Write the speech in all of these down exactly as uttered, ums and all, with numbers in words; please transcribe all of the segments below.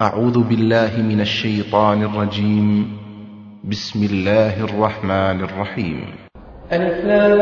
أعوذ بالله من الشيطان الرجيم. بسم الله الرحمن الرحيم. ألف لام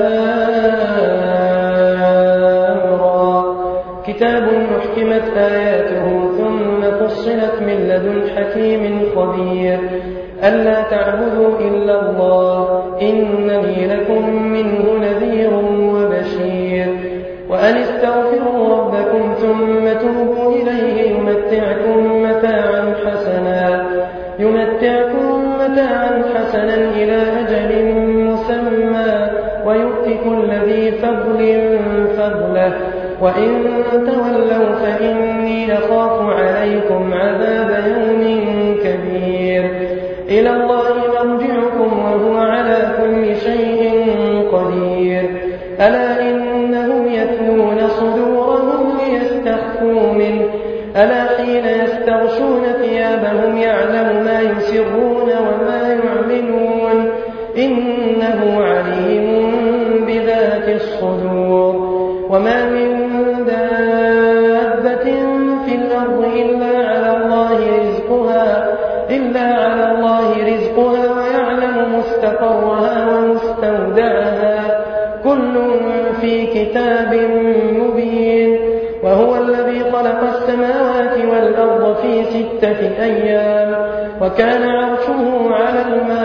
را كتاب أحكمت آياته ثم فصلت من لدن حكيم خبير ألا تعبدوا إلا الله إنني لكم منه نذير وبشير وأن استغفروا ربكم ثم توبوا إليه يمتعكم متاعا حسنا يمتعكم متاعا حسنا إلى أجل مسمى ويؤتي كل ذي فضل فضله وإن تولوا فإني أخاف عليكم عذاب يوم كبير إلى الله مرجعكم وهو على كل شيء قدير ألا إنهم يثنون صدورهم ليستخفوا منه ألا حين يستغشون ثيابهم يعلم ما يسرون وما يعلنون إنه عليم بذات الصدور وما من دابة في الأرض إلا على الله رزقها إلا على الله رزقها ويعلم مستقرها ومستودعها كل في كتاب مبين وهو الذي خلق السماوات والأرض في ستة أيام وكان عرشه على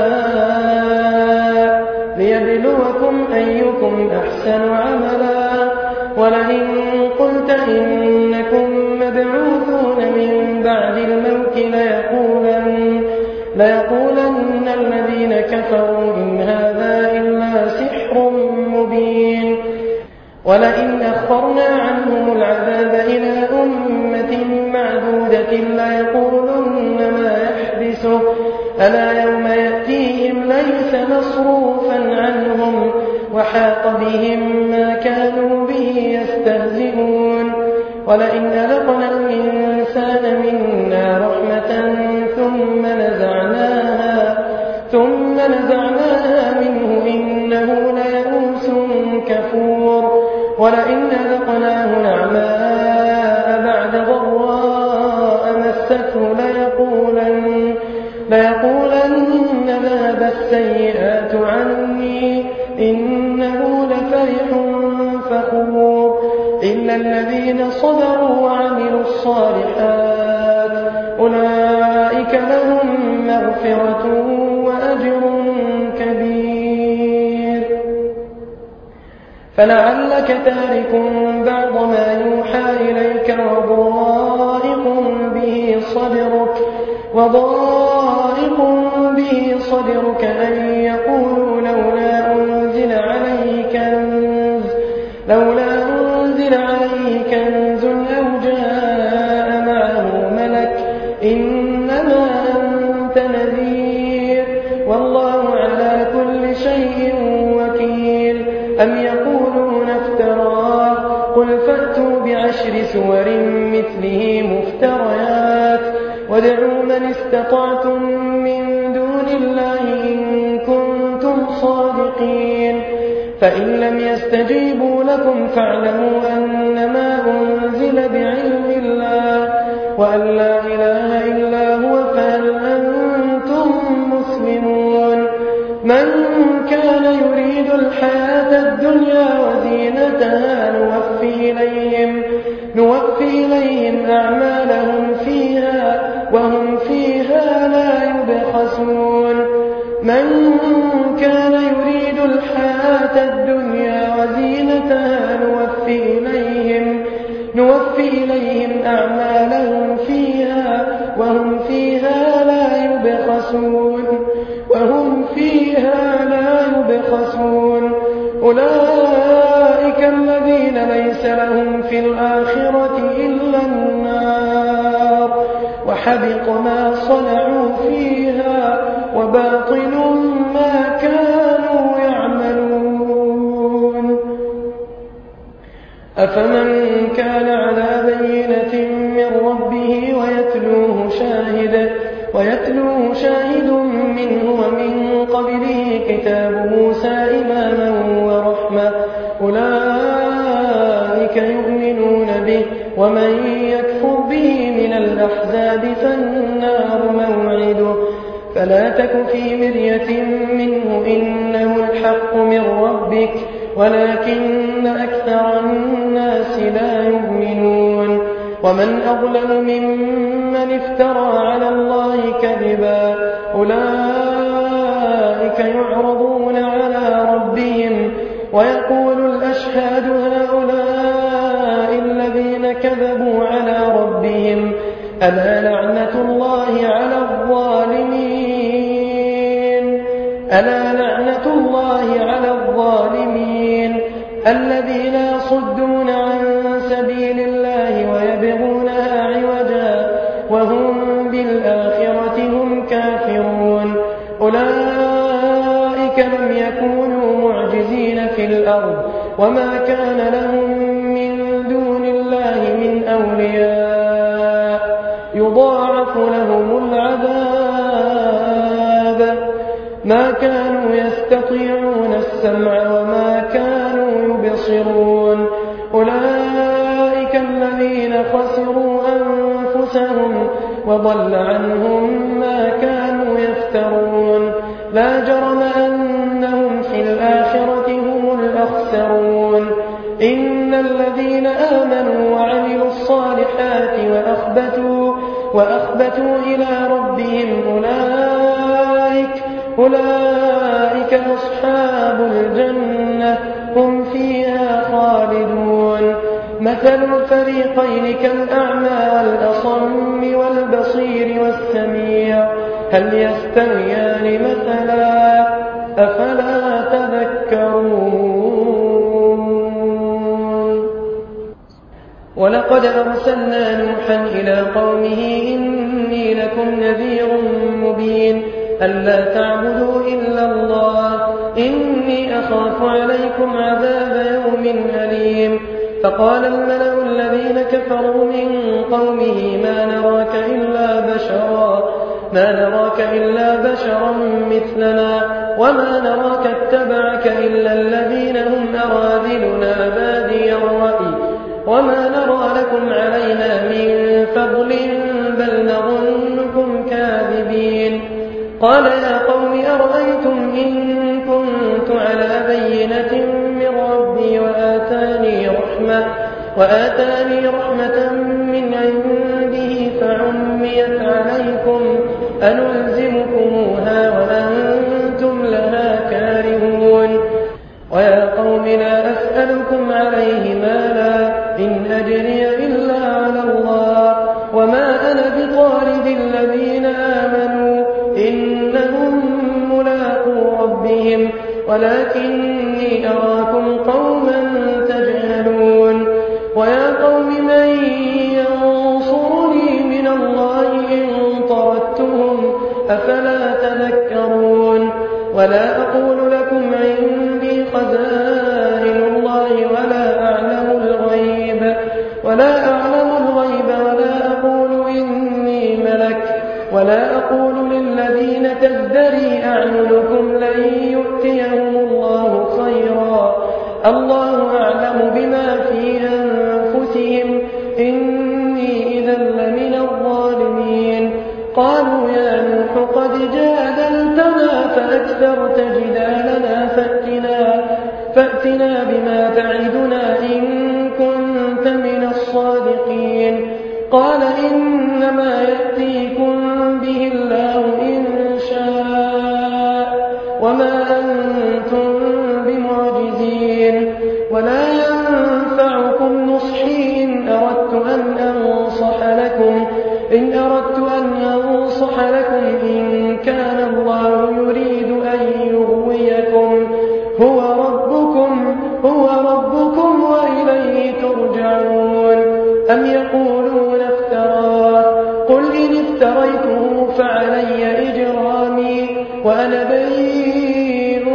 الماء ليبلوكم أيكم أحسن عملا ولئن قلت إنكم مبعوثون من بعد الموت ليقولن, ليقولن الذين كفروا إن هذا إلا سحر مبين ولئن أخرنا عنهم العذاب إلى أمة معدودة ليقولن ما يحبسه ألا يوم يأتيهم ليس مصروفا عنهم وحاق بهم ما كانوا به يستهزئون ولئن أذقنا الإنسان منا رحمة ثم نزعناها ثم نزعناها منه إنه ليئوس كفور ولئن أذقناه نعماء بعد ضراء مسته ليقولن, ليقولن ذهب السيئات عني إنه لفرح فخور إلا الذين صبروا وعملوا الصالحات أولئك لهم مغفرة وأجر كبير فلعلك تارك بعض ما يوحى إليك وضائق به صدرك وضائق به صدرك أن يقولوا لولا أنزل عليه كنز لولا أنزل عليه كنز أو جاء معه ملك إنما أنت نذير والله على كل شيء وكيل أم يقولون افتراه قل فأتوا بعشر سور مثله مفتريات وادعوا من استطعتم من دون الله إن كنتم صادقين فإن لم يستجيبوا لكم فاعلموا أنما أنزل بعلم الله وأن لا إله إلا هو فهل أنتم مسلمون من كان يريد الحياة الدنيا وزينتها نوفي إليهم, نوفي إليهم أعمالهم فيها وهم فيها لا يبخسون من كان يريد الحياة الدنيا وزينتها نوفي إليهم, نوفي إليهم أعمالهم فيها وهم فيها لا يبخسون وهم فيها لا يبخسون أولئك الذين ليس لهم في الآخرة إلا النار وحبط ما صنعوا فيها وباطل ما كانوا يعملون أفمن كان على بينة من ربه ويتلوه شاهد ويتلوه شاهد منه ومن قبله كتاب موسى إماما ورحمة أولئك يؤمنون به ومن يكفر به من الآخرة الأحزاب فالنار موعده فلا تك في مرية منه إنه الحق من ربك ولكن أكثر الناس لا يؤمنون ومن أظلم ممن افترى على الله كذبا أولئك يعرضون على ربهم ويقول الأشهاد هؤلاء الذين كذبوا على ربهم ألا لعنة الله على الظالمين ألا لعنة الله على الظالمين الذين يصدون عن سبيل الله ويبغونها عوجا وهم بالآخرة هم كافرون أولئك لم يكونوا معجزين في الأرض وما كان لهم من دون الله من أولياء يضاعف لهم العذاب ما كانوا يستطيعون السمع وما كانوا يبصرون أولئك الذين خسروا أنفسهم وضل عنهم ما كانوا يفترون لا جرم أنهم في الآخرة هم الأخسرون إن الذين آمنوا وعملوا الصالحات وأخبتوا, وأخبتوا إلى ربهم أولئك, أولئك أصحاب الجنة هم فيها خالدون مثل الفريقين كالأعمى والأصم والبصير والسميع هل يستويان مثلا أفلا تذكرون ولقد أرسلنا نوحا إلى قومه إني لكم نذير مبين ألا تعبدوا إلا الله إني أخاف عليكم عذاب يوم أليم فقال الملأ الذين كفروا من قومه ما نراك إلا بشرا ما نراك إلا بشرا مثلنا وما نراك اتبعك إلا الذين هم أراذلنا بادي الرأي وما نرى لكم علينا من فضل بل نظنكم كاذبين قال يا قوم أرأيتم إن كنت على بينة من ربي وآتاني رحمة, وآتاني رحمة من عنده فعميت عليكم أنلزمكموها وأنتم لها كارهون ويا قوم لا أسألكم عليه مالا إن أجري إلا على الله وما أنا بطارد الذين آمنوا إنهم ملاقو ربهم ولكني أراكم قوما تجهلون ويا قوم من ينصرني من الله إن طردتهم أفلا تذكرون ولا أقول لكم عندي خزائن الله ولا أعلم الغيب ولا أعلم الغيب ولا أقول إني ملك ولا أقول للذين تزدري أعينكم لن يؤتيهم الله خيرا الله أعلم بما في أنفسهم إني إذا لمن الظالمين قالوا يا نوح قد جادلتنا فأكثرت جدالنا فأتنا, فأتنا بما تعدنا إن كنت من الصادقين قال إنما يأتيكم به الله إن شاء وما أنتم بمعجزين ولا ينفعكم نصحي إن أردت أن أنصح لكم إن أردت أن أنصح لكم إن كان الله يريد أن يغويكم هو ربكم هو ربكم وإليه ترجعون أم يقولون افتراه قل إن افتريته فعلي إجرامي وأنا بريء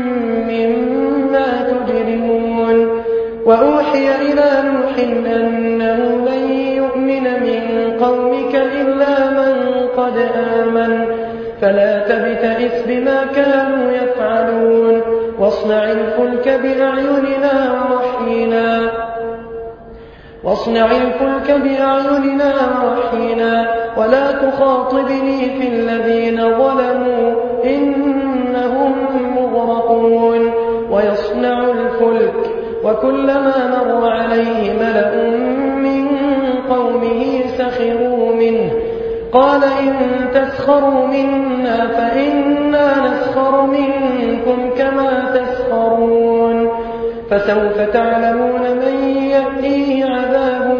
مما تجرمون وأوحي إلى نوح أنه لن يؤمن من قومك إلا من قد آمن فلا تبتئس بما كانوا يفعلون واصنع الفلك بأعيننا ووحينا واصنع الفلك بأعيننا ووحينا ولا تخاطبني في الذين ظلموا إنهم مغرقون ويصنع الفلك وكلما مر عليه ملأ من قومه سخروا منه قال إن تسخروا منا فإنا نسخر منكم كما تسخرون فسوف تعلمون من يأتيه عذاب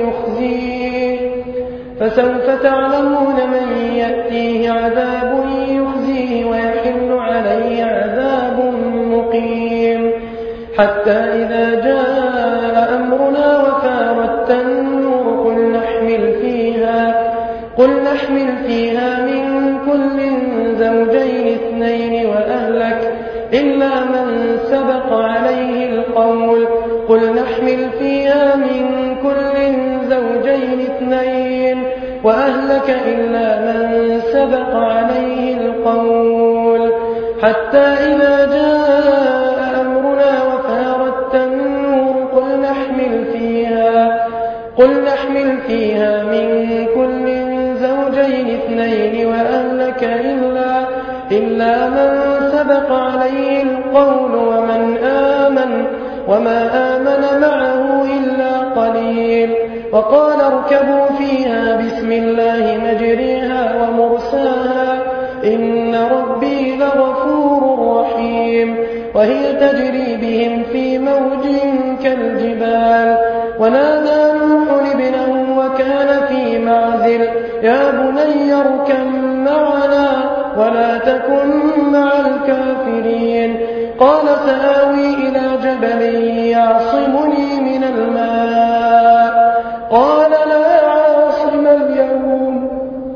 يخزيه فسوف تعلمون من يأتيه عذاب يخزيه ويحل عليه عذاب مقيم حتى إذا جاء أمرنا وفارت النور قل نحمل فيها قل نحمل فيها من كل زوجين اثنين وأهلك إلا من سبق عليه القول قل نحمل فيها من كل زوجين اثنين وأهلك إلا من سبق عليه القول حتى إذا جاء أمرنا وفارت النور قل نحمل فيها قل نحمل فيها من كل زوجين اثنين وأهلك إلا إلا من سبق عليه القول ومن آمن وما آمن معه إلا قليل وقال اركبوا فيها بسم الله مجريها ومرساها إن ربي لغفور رحيم وهي تجري بهم في موج كالجبال ونادى نوح ابنه وكان في معزل يا بني اركب معنا ولا تكن مع الكافرين قال سآوي إلى جبل يعصمني من الماء قال لا عاصم اليوم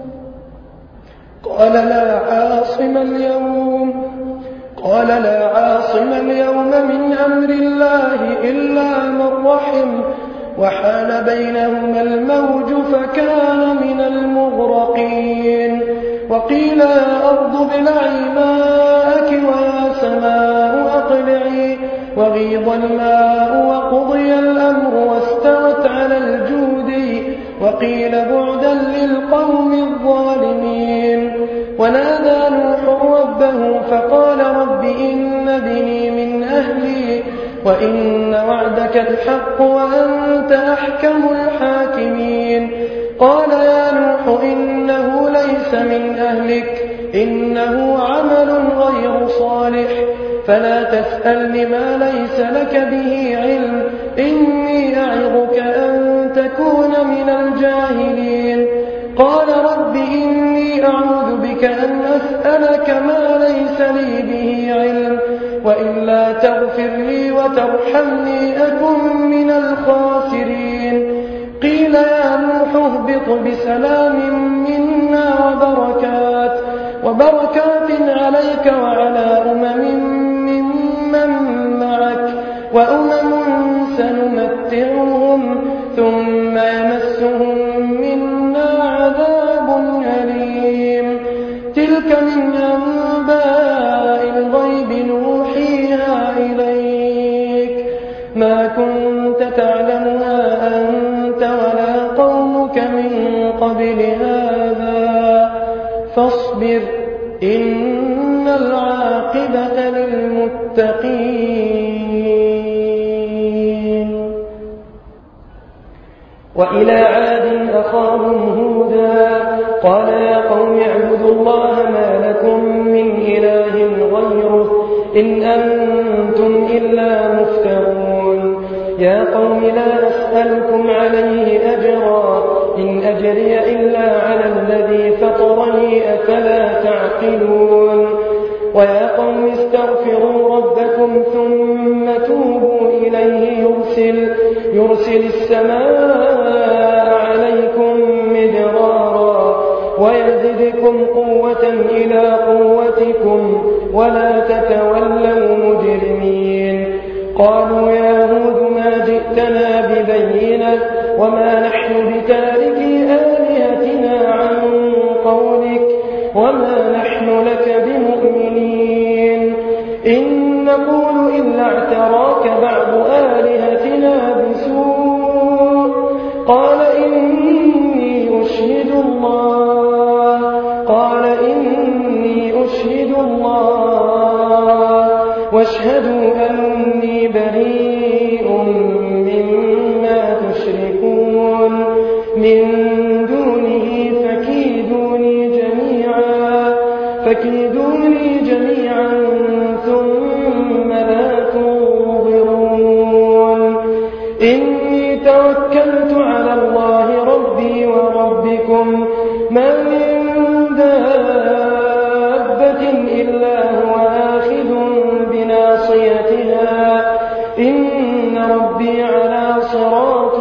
قال لا عاصم اليوم قال لا عاصم اليوم من أمر الله إلا من رحم وحال بينهما الموج فكان من المغرقين وقيل يا أرض ابلعي ماءك ويا سماء أقلعي وغيض الماء وقضي الأمر واستوت على الجود وقيل بعدا للقوم الظالمين ونادى نوح ربه فقال رب إن ابني من أهلي وإن وعدك الحق وأنت أحكم الحاكمين قال يا نوح إنه ليس من أهلك إنه عمل غير صالح فلا تسألني ما ليس لك به علم إني أعظك أن تكون من الجاهلين قال رب إني أعوذ بك أن أسألك ما ليس لي به علم وإلا تغفر لي وترحمني أكن من الخاسرين قيل يا نوح اهبط بسلام منا وبركات وبركات عليك وعلى أمم ممن معك وأمم سنمتعهم ثم يمسهم منا عذاب أليم تلك من أنباء الغيب نوحيها إليك ما كنت تعلمها أنت ولا قومك من قبل هذا فاصبر إن العاقبة للمتقين وإلى عاد أخاهم هودا قال يا قوم اعبدوا الله ما لكم من إله غيره إن أنتم إلا مفترون يا قوم لا أسألكم عليه أجرا إن أجري إلا على الذي فطرني أفلا تعقلون ويا قوم استغفروا ربكم ثم توبوا إليه يرسل, يرسل السماء عليكم مدرارا ويزدكم قوة إلى قوتكم ولا تتولوا مجرمين قالوا يا هود ما جئتنا ببينة وما نحن بتاركي آلهتنا عن قولك وما نحن لك بمؤمنين إن نقول إلا اعتراك بعض آلهتنا بسوء قال إني أشهد الله قال إني أشهد الله واشهدوا أني بريء مما تشركون من دونه فكيدوني جميعا فكيدوني جميعا ثم لا تنظرون إني توكلت على الله ربي وربكم ما من دابة إلا هو آخذ بناصيتها إن ربي على صراط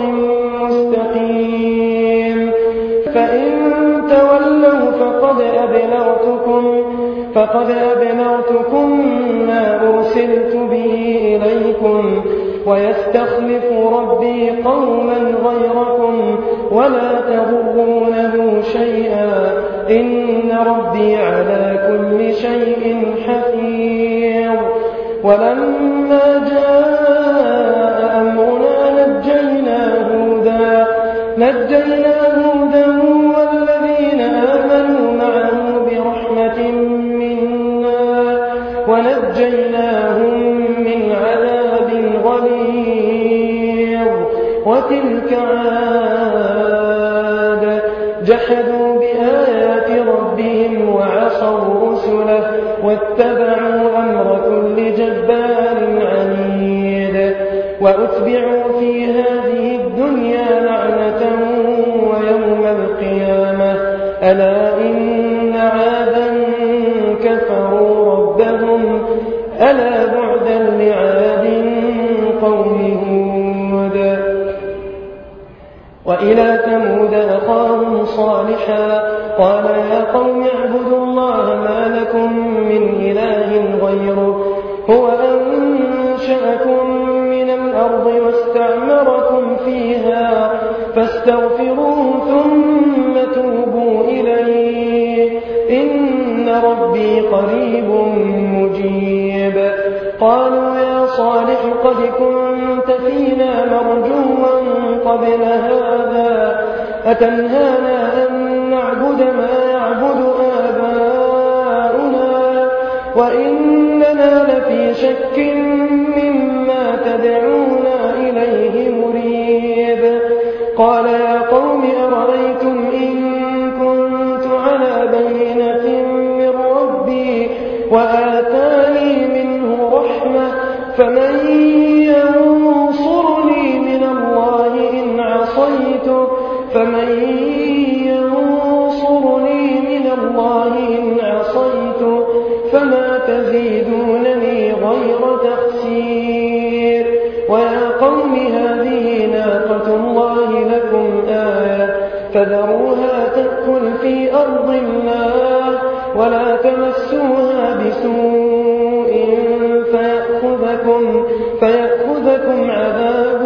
مستقيم فإن تولوا فقد أبلغتكم فقد أبلغتكم ما أرسلت به إليكم ويستخلف ربي قوما غيركم ولا تضرونه شيئا إن ربي على كل شيء حفيظ ولما جاء أمرنا نجينا هودا نجينا هودا والذين آمنوا معه برحمة منا ونجيناهم من عذاب غليظ وتلك عاد جحدوا بآيات ربهم وعصوا رسله واتبعوا أمر كل جبار عنيد وأتبعوا في هذه الدنيا لعنة ويوم القيامة ألا إن عادا كفروا ربهم ألا بعدا لعاد قوم هود وإلى ثمود أخاهم صالحا قال يا قوم اعبدوا الله ما لكم من إله غيره هو أنشأكم من الأرض واستعمركم فيها فاستغفروه ثم توبوا إليه إن ربي قريب مجيب قالوا يا صالح قد كنت فينا مرجوا قبل هذا أتنهانا أن نعبد ما يعبد آباؤنا وإننا لفي شك مما تدعونا إليه مريب قال يا قوم أرأيتم إن كنت على بينة من ربي وآتاني منه رحمة فمن ينصرني من الله إن عصيته فمن ينصرني من الله إن عصيته فما تزيدونني غير تخسير ويا قوم هذه ناقة الله لكم آية فذروها تأكل في أرض الله ولا تمسوها بسوء فيأخذكم, فيأخذكم عذاب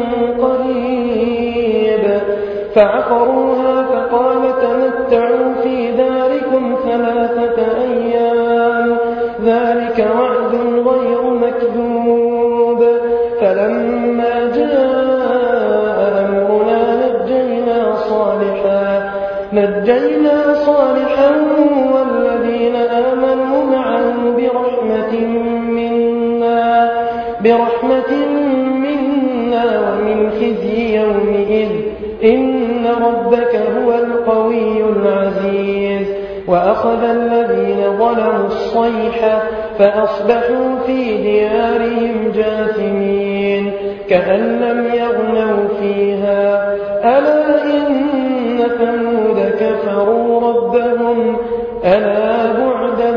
قريب فعقروها فقال تمتعوا في داركم ثلاثة أيام ذلك وعد غير مكذوب فلما جاء أمرنا نجينا صالحا نجينا صالحا والذين آمنوا معه برحمة منا برحمة منا ومن خزي يومئذ إن ربك هو القوي العزيز وأخذ الذين ظلموا الصيحة فأصبحوا في ديارهم جاثمين كأن لم يغنوا فيها ألا إن ثمود كفروا ربهم ألا بعدا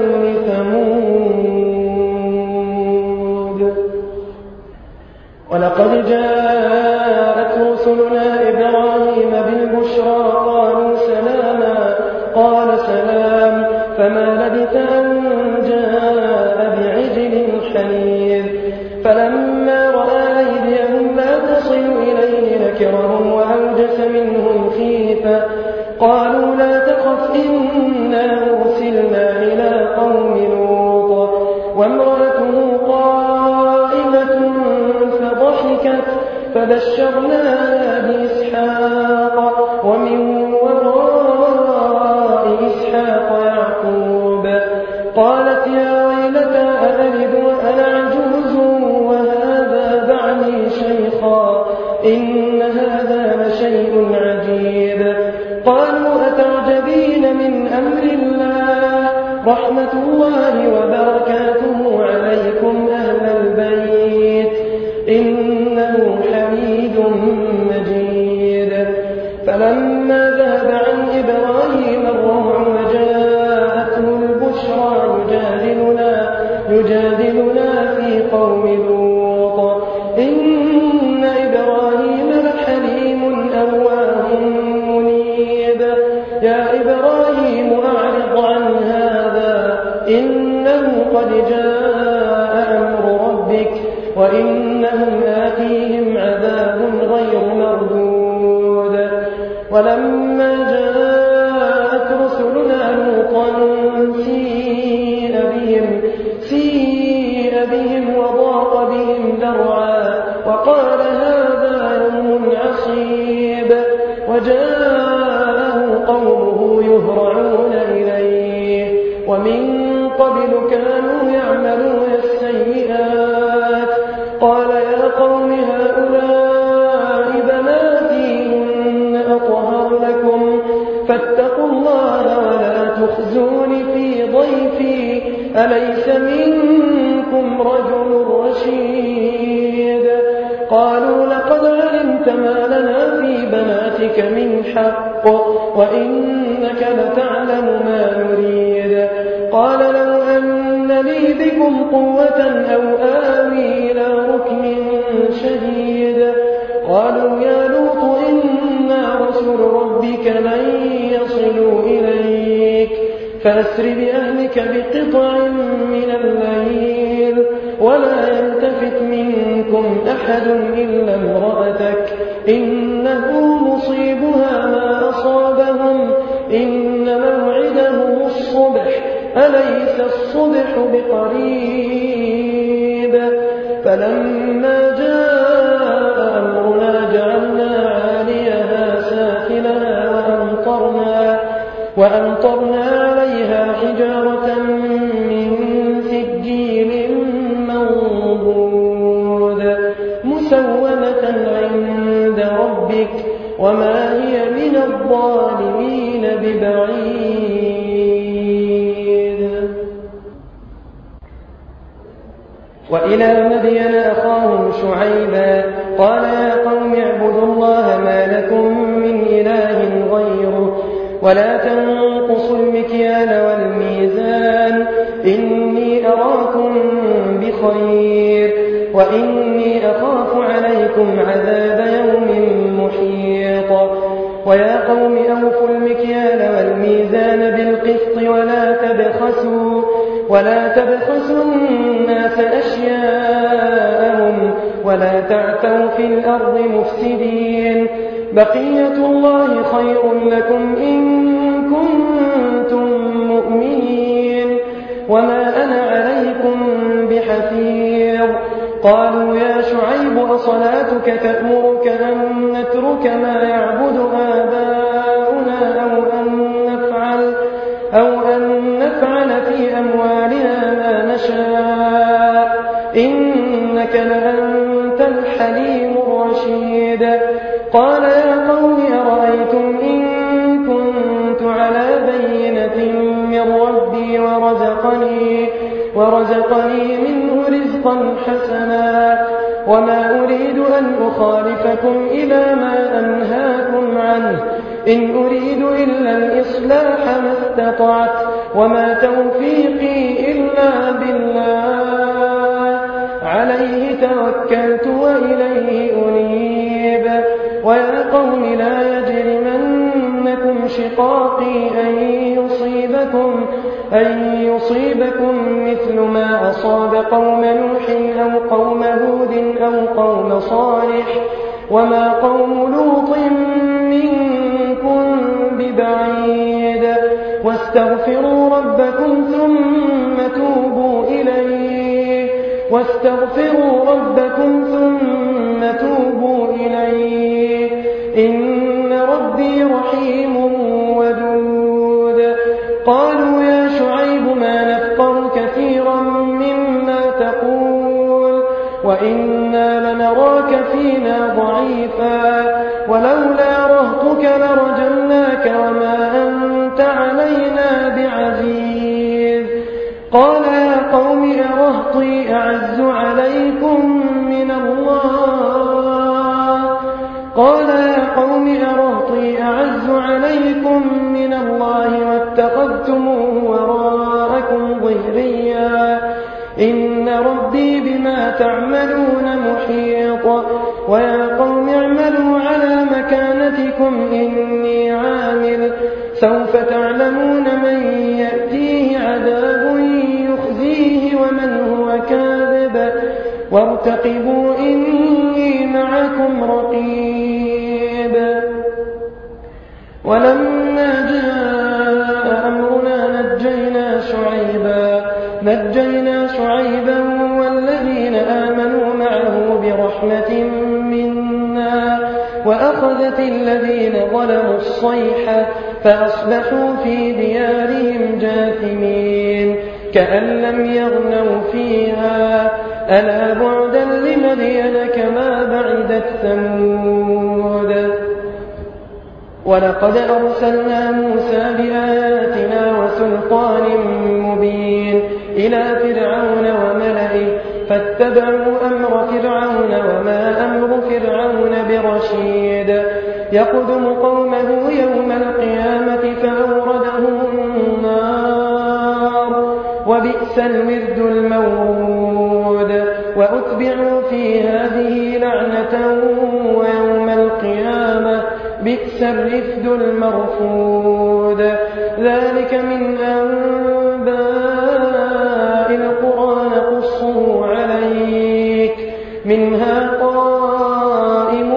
لثمود ولقد جاءت رسلنا إبراهيم بالبشرى قالوا سلاما قال سلام فما لبث أن جاء بعجل حنيذ فلما رأى أيديهم لا تصل إليه نكرهم وأوجس منهم خيفة قالوا لا تخف إنا أرسلنا إلى قوم لوط وامرأته قائمة فضحكت فبشرناها بإسحاق وإسحاق يعقوب. قالت يا ويلتى أألد وأنا عجوز وهذا بعلي شيخا إن هذا لشيء عجيب. قالوا أتعجبين من أمر الله رحمة الله وبركاته عليكم أهل البيت إنه حميد مجيد. فلما ذهب عن إبراهيم الروع وجاءته البشرى يجادلنا, يجادلنا في قوم لوط إن إبراهيم لحليم أواه منيب. يا إبراهيم أعرض عن هذا إنه قد جاء أمر ربك وإنهم آتيهم عذاب غير مردود. ولما جاءت رسلنا لوطا سيء بهم, سيء بهم وضاق بهم ذرعا وقال هذا يوم عصيب. وجاءه قومه يهرعون إليه ومن قبل كانوا يعملون السيئات. قال يا قوم هؤلاء بناتي هن أطهر لكم فاتقوا الله ولا تخزون في ضيفي أليس منكم رجل رشيد. قالوا لقد علمت ما لنا في بناتك من حق وإنك لتعلم ما نريد. قال لو أن لي بكم قوة أو آوي إلى ركن شديد. قالوا يا لوط إنا رسل ربك لن يصلوا إليك فأسر بأهلك بقطع من الليل ولا يلتفت منكم أحد إلا امرأتك إنه مصيبها ما أصابهم إن موعدهم الصبح أليس الصبح بقريب. فلما جاء أمرنا جعلنا عاليها سافلها وأمطرنا, وأمطرنا عليها حجارة من سجيل منضود مسومة عند ربك وما هي من الظالمين ببعيد. وإلى مدين أخاهم شعيبا قال يا قوم اعبدوا الله ما لكم من إله غيره ولا تنقصوا المكيال والميزان إني أراكم بخير وإني أخاف عليكم عذاب يوم محيط. ويا قوم أوفوا المكيال والميزان بالقسط ولا تبخسوا, ولا تبخسوا الناس أشياءهم ولا تعثوا في الأرض مفسدين. بقية الله خير لكم إن كنتم مؤمنين وما أنا عليكم بحفيظ. قالوا يا شعيب أصلاتك تأمرك أن نترك ما يعبد آباؤنا أو أن نفعل, أو أن نفعل في أموالنا ما نشاء إنك لأنت الحليم الرشيد. قال يا قوم أرأيتم إن كنت على بينة من ربي ورزقني, ورزقني منه رزقا حسنا وما أريد أن أخالفكم إلى ما أنهاكم عنه إن أريد إلا الإصلاح ما استطعت وما توفيقي إلا بالله عليه توكلت وإليه أنيب. ويا قوم لا يجرمنكم شقاقي أن يصيبكم, أن يصيبكم مثل ما أصاب قوم نوح أو قوم هود أو قوم صالح وما قوم لوط منكم ببعيد. واستغفروا ربكم ثم توبوا إليه, واستغفروا ربكم ثم توبوا إليه إن ربي رحيم ودود. قالوا يا شعيب ما نفقه كثيرا مما تقول وإنا لنراك فينا ضعيفا ولولا رهطك لرجمناك وما أنت علينا بعزيز. قال يا قوم أرهطي أعز عليكم من الله قال يا قوم أرهطي أعز عليكم من الله واتخذتموه وراءكم ظهريا إن ربي بما تعملون محيط. ويا قوم اعملوا على مكانتكم إني عامل سوف تعلمون من يأتيه عذاب يخزيه ومن هو كاذب وارتقبوا إني معكم رقيب. ولما جاء أمرنا نجينا شعيبا نجينا شعيبا والذين آمنوا معه برحمة منا وأخذت الذين ظلموا الصيحة فأصبحوا في ديارهم جاثمين كأن لم يغنوا فيها ألا بعدا لمدين كما بعدت ثمود. ولقد أرسلنا موسى بآياتنا وسلطان مبين إلى فرعون وملئه فاتبعوا أمر فرعون وما أمر فرعون برشيد يقدم قومه يوم القيامة فأوردهم النار وبئس الورد المورود. وأتبعوا في هذه لعنة ويوم القيامة بئس الرفد المرفود. ذلك من أنباء القرى نقصه عليك منها قائم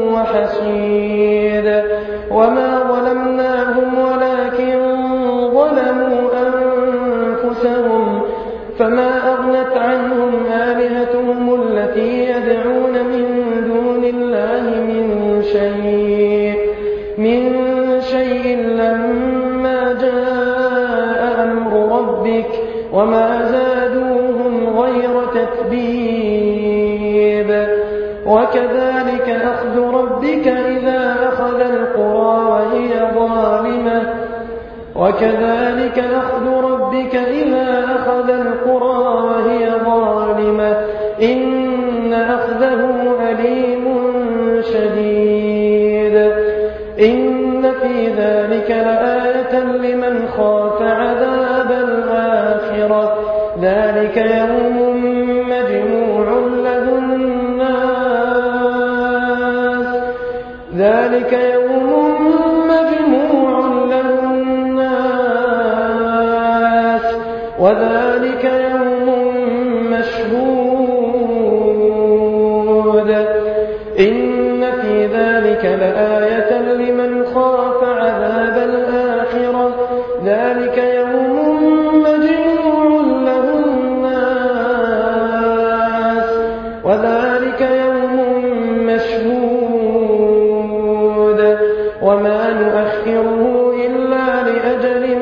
وحصيد. وما ظلمناهم ولكن ظلموا أنفسهم فما أغنت عنهم آلهتهم التي يدعون من دون الله من شيء من شيء لما جاء أمر ربك وما زادوهم غير تتبيب. وكذلك أخذ ربك إذا أخذ القرى وهي ظالمة وكذلك أخذ ربك إذا أخذ القرى وهي ظالمة إن أخذه أليم شديد. إن في ذلك لآية لمن خاف عذاب الآخرة ذلك يوم مجموع له الناس ذلك يوم مجموع له الناس وذلك يوم مشهود. إن في ذلك لآية لمن خاف عذاب الآخرة ذلك يوم مجموع له الناس وذلك يوم مشهود. وما نؤخره إلا لأجل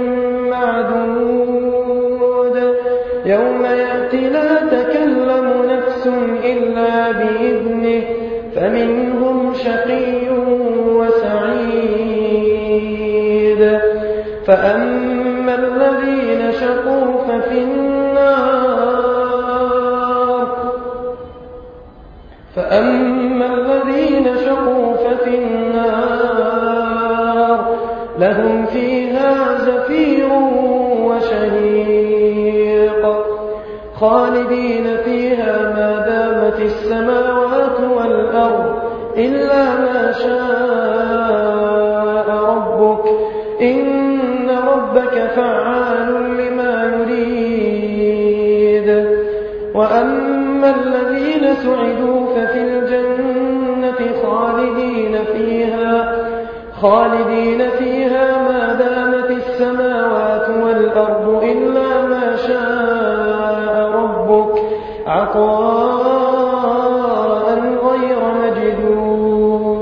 معدود يوم يأتي لا تكلم نفس إلا بإذنه فمنهم شقي وسعيد. فأما الذين شقوا ففي النار فأما الذين شقوا ففي النار لهم فيها زفير وشهيق خالدين فيها ما دامت السماوات والأرض إلا ما شاء ربك إن ربك فعال لما يريد. وأما الذين سعدوا ففي الجنة خالدين فيها خالدين فيها ما دامت السماوات والأرض إلا ما شاء ربك عطاء غير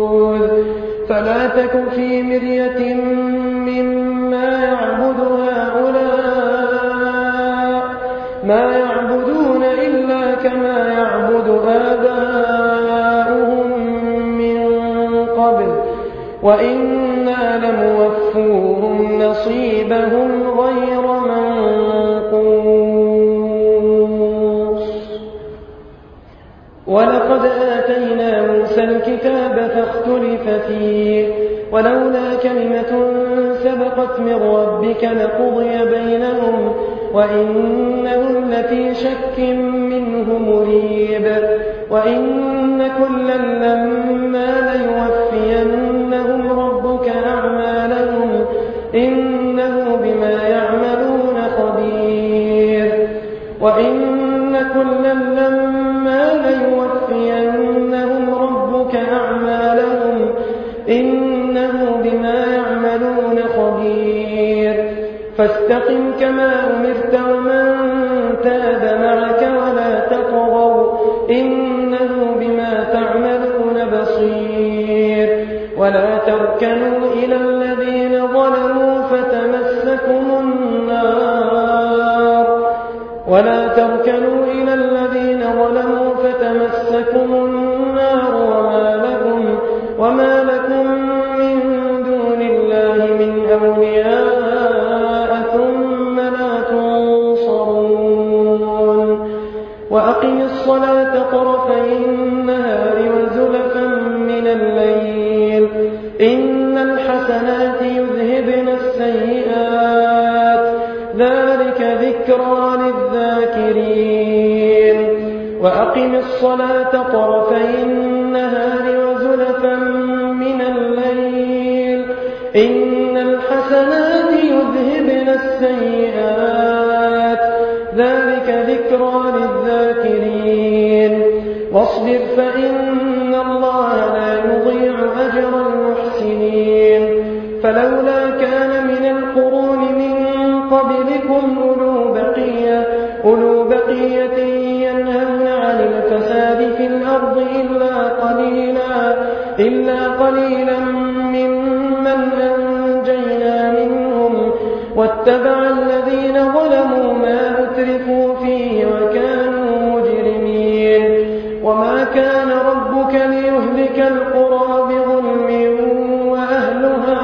مجدود. فلا تك في مرية مما يعبد هؤلاء كما يعبد آباؤهم من قبل وإنا لموفوهم نصيبهم غير منقوص. ولقد آتينا موسى الكتاب فاختلف فيه ولولا كلمة سبقت من ربك لقضي بينهم وإنهم لفي شك منه مريب. وإن كلا لما ليوفينهم ربك أعمالهم إنه بما يعملون خبير. وإن كلا لما ليوفينهم ربك أعمالهم إنه بما يعملون خبير. فاستقم كما أمرت ومن تاب معك ولا تطغوا إنه بما تعملون بصير. ولا تركنوا إلى الذين ظلموا فتمسكم النار ولا تركنوا إلى الذين ظلموا فتمسكم النار وما لكم وما لكم من دون الله من أولياء ثم لا تنصرون. وأقم الصلاة طرفي النهار وزلفا من الليل إن الحسنات يذهبن السيئات ذلك ذكرى للذاكرين. وأقم الصلاة طرفي النهار وزلفا من الليل إن الحسنات يذهبن السيئات ذلك ذكرى للذاكرين. واصبر فإن الله لا يضيع أجر المحسنين. فلولا كان من القرون من قبلكم أولو بقية, أولو بقية ينهون عن الفساد في الأرض إلا قليلا, إلا قليلا ممن أنجينا منهم واتبع الذين ظلموا ما أترفوا فيه وكانوا مجرمين. وما كان ربك ليهلك القرى بظلم وأهلها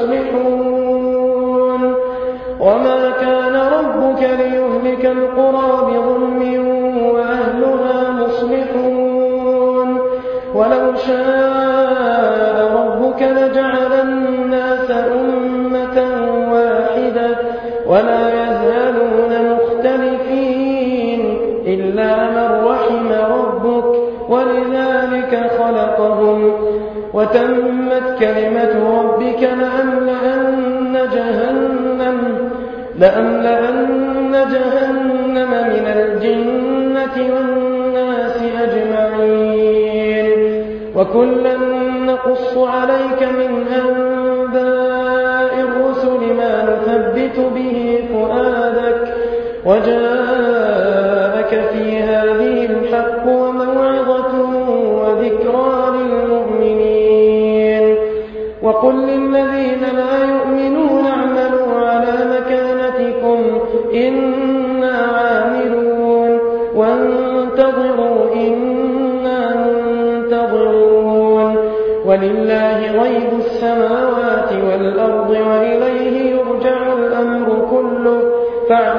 مصلحون وما كان ربك ليهلك القرى بظلم وأهلها مصلحون ولو شاء ربك لجعل الناس أمة واحدة ولا يزالون مختلفين إلا من رحم ربك ولذلك خلقهم. وتمت كلمة ربك لأملأن جهنم, لأملأن جهنم من الجنة والناس أجمعين. وكلا نقص عليك من أنباء الرسل ما نثبت به فؤادك وجاءك في هذه الحق وموعظة وذكرى للمؤمنين. وقل للذين لا يؤمنون اعملوا على مكانتكم إنا عاملون وانتظروا إنا منتظرون. ولله غيب السماوات والأرض وإليه يرجع الأمر كله فاعبدوه